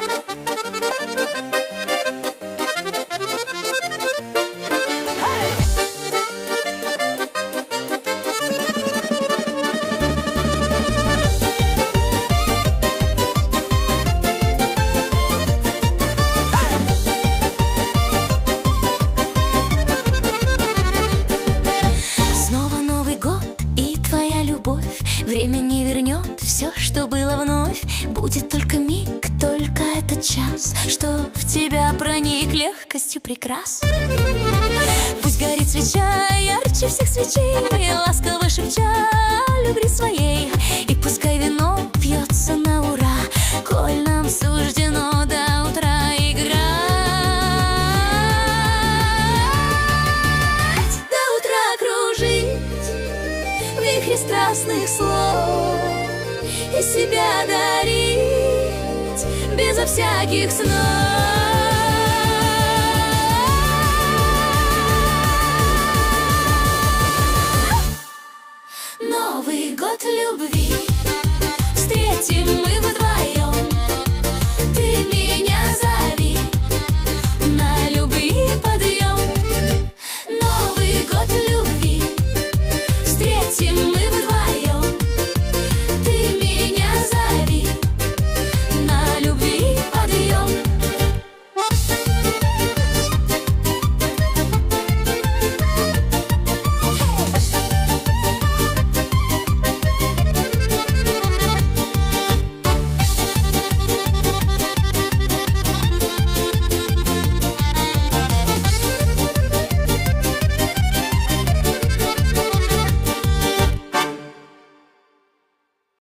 Время не вернет все, что было вновь. Будет только миг, только этот час, что в тебя проник легкостью прекрас. Пусть горит свеча ярче всех свечей, ласково шепча о любви своей. И пускай вино пьется на ура, коль нам суждено до утра играть. До утра кружить в вихре страстных слов и себя дарить безо всяких снов. Новый год любви встретим мы